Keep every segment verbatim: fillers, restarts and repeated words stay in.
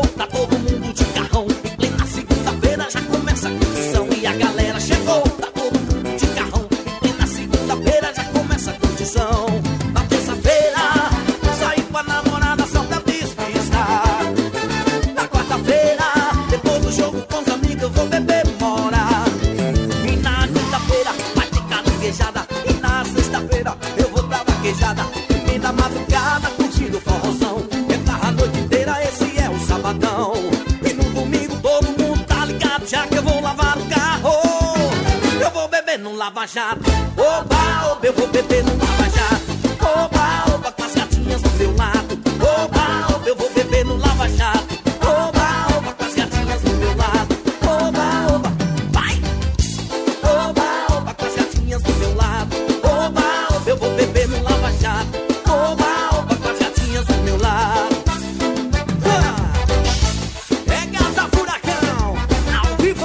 tá todo mundo de carrão. Em plena segunda-feira já começa a curtição. E a galera chegou, tá todo mundo de carrão. Em plena segunda-feira já começa a curtição. Na terça-feira, saí com a namorada só pra despistar. Na quarta-feira, depois do jogo com os amigos eu vou beber morar. E na quinta-feira vai ter caranguejada. E na sexta-feira eu vou pra vaquejada. E na madrugada curtindo o forrozão. Entrar a noite inteira, esse é o sabadão. E no domingo todo mundo tá ligado, já que eu vou lavar o carro. Eu vou beber no lava-jato. Oba, oba, eu vou beber no lava-jato. Oba, oba, com as gatinhas do meu lado. Oba, oba, eu vou beber no lava-jato. Oba, oba, com as gatinhas do meu lado. Oba, oba, vai! Oba, oba, com as gatinhas do meu lado. Oba, oba, eu vou beber no lava-jato. Oba, oba, com as gatinhas do meu lado. Ah! É Gata Furacão, ao vivo.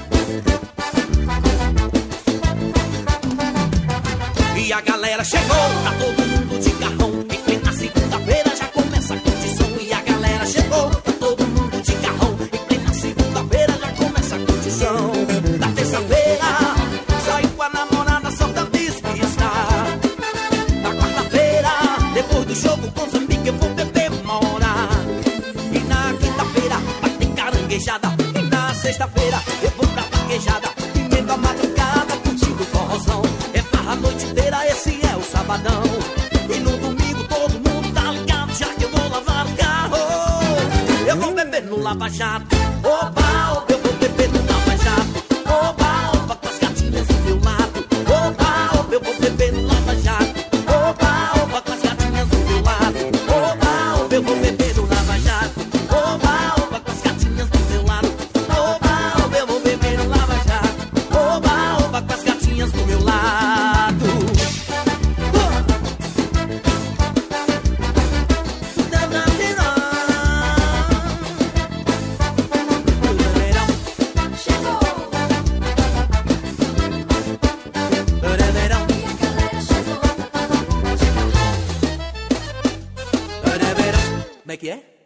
E a galera chegou, tá todo mundo de carrão. Em plena segunda-feira já começa a curtição. E a galera chegou, tá todo mundo de carrão. Em plena segunda-feira já começa a curtição. Na terça-feira, saí com a namorada só pra despistar. Na quarta-feira, depois do jogo com os amigos eu vou beber morar. E na quinta-feira vai ter caranguejada. E na sexta-feira eu vou pra vaquejada. E meio da madrugada curtindo o forrozão. É farra a noite inteira, esse é o sabadão. E no domingo todo mundo tá ligado, já que eu vou lavar o carro. Eu vou beber no lava-jato. Oba, oba, eu vou beber no lava-jato. Oba, oba, com as gatinhas do meu lado. Oba, oba, eu vou beber no lava-jato. Oba, oba, com as gatinhas do meu lado. Oba, oba, eu vou beber no lava-jato. Oba, oba, com as gatinhas do meu lado. Oba, oba, eu vou beber no lava-jato. Oba, oba, com as gatinhas do meu lado. Chegou! E a galera chegou, tá todo mundo de carrão. Como é que é?